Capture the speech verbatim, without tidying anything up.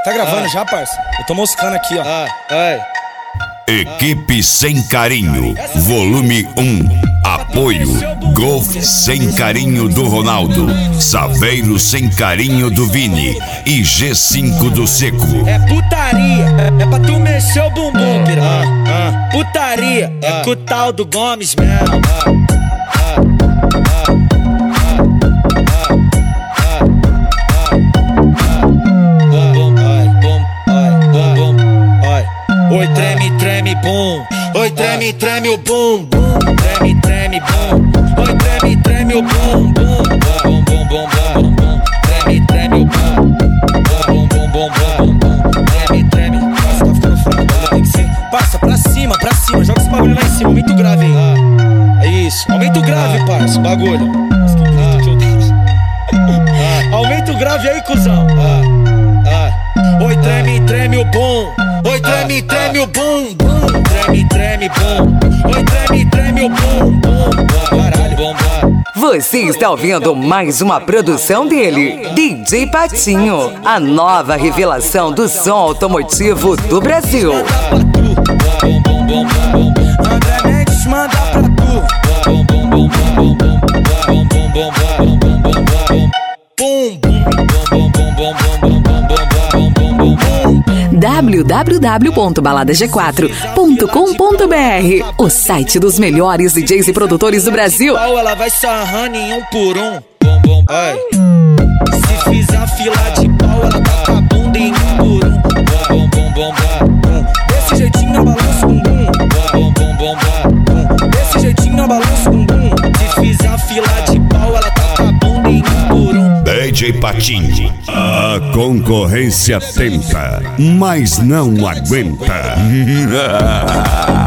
Tá gravando ah. já, parça? Eu tô moscando aqui, ó. Ah, ai. Equipe Sem Carinho, volume um. Apoio Golf Sem Carinho do Ronaldo, Saveiro Sem Carinho do Vini e G cinco do Seco. É putaria, é, é pra tu mexer o bumbum, piranha. Ah, ah. Putaria, ah. é com o tal do Gomes mesmo. Ah, ah, ah. Oi, treme, treme, bum. Oi, treme, treme o bum, bum. Treme, treme, bum. Oi, treme, treme o bum, bum. Bum, bum, bum, bum, bum. Treme, treme o bum. Bum, bum, bum, bum, bum. Treme, treme. Nossa, tá ficando fraco, tem que ser. Passa pra cima, pra cima. Joga esse bagulho lá em cima. Aumenta o grave aí. Ah, é isso. Aumenta o grave, parça. O bagulho. Nossa, que grito que eu tenho. Aumenta o grave aí, cuzão. Ah, ah. Oi, treme, treme o bum. Oi, treme, treme o bum, bum. Treme, treme, bum. Oi, treme, treme o bum, bum. Caralho, bum, bum. Você está ouvindo mais uma produção dele, D J Patinho, a nova revelação do som automotivo do Brasil. Bum, bum, bum, bum, bum. André Mendes manda pra tu. Bum, bum, bum, bum, bum, bum. Bum, bum, bum, bum, bum, bum, bum, bum. Bum, bum, bum, bum, bum, bum, bum, bum, bum, bum, bum, bum. w w w ponto balada g quatro ponto com ponto b r, o site dos melhores D Js e produtores do Brasil. Ela vai sarrando em um por um. Ai. Se fizer fila de pau, ela tá com a bunda em um por um. Bom, bom, bom, bom. Desse jeitinho eu balanço um bum. Bom, bom, bom, bom. Desse jeitinho eu balanço um bum. Se fizer fila de pau, ela tá com a bunda em um por um. D J Patinho, a concorrência tenta, mas não aguenta.